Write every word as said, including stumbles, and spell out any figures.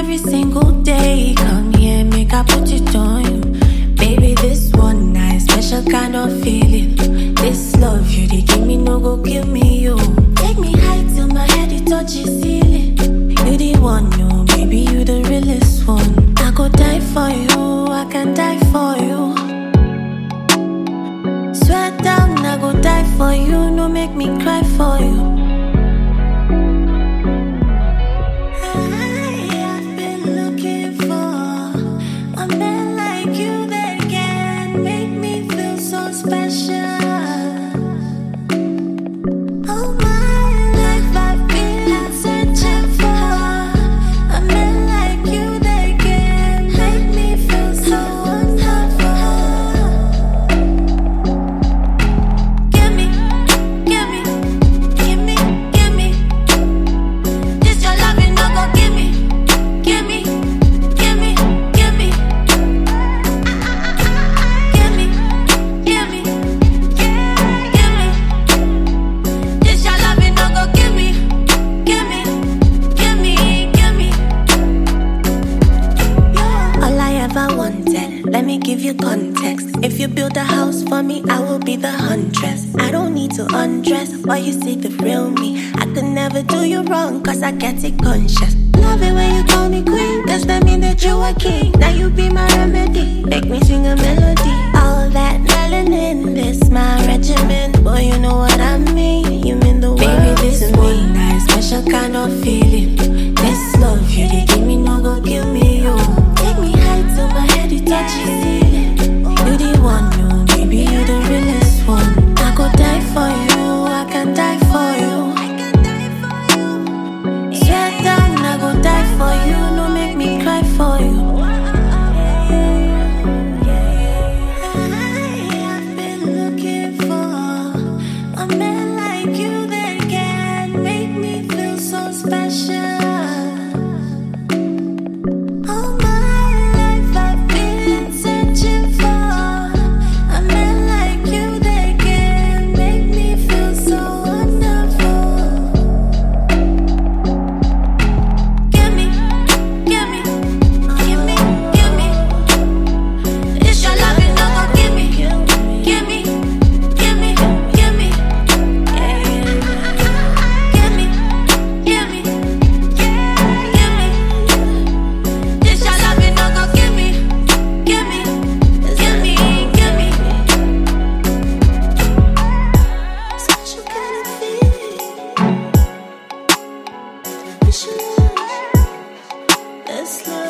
every single day. Come here, make I put it on you. Baby, this one nice, special kind of feeling. This love you, they give me, no go give me you. Take me high till my head, it touches ceiling. You the one, no, baby, you the realest one. I go die for you, I can die for you. Swear down, I go die for you, no make me cry for you. Let me give you context. If you build a house for me, I will be the huntress. I don't need to undress while you see the real me. I could never do you wrong, cause I get it conscious. Love it when you call me queen, does that mean that you are king? Now you be my remedy, make me sing a melody. All that melanin, this my regimen. Boy, you know what I mean, you mean the world. Baby, this is me, nice, special kind of feeling. This love you, they give me, no go give me you. Take me high till my head, it touches ceiling. You the one, no, baby, you the realest one. I go die for you, I can die for you. Swear down, I go die for you, no make me cry for you. I've been looking for a man like you that can make me feel so special. This love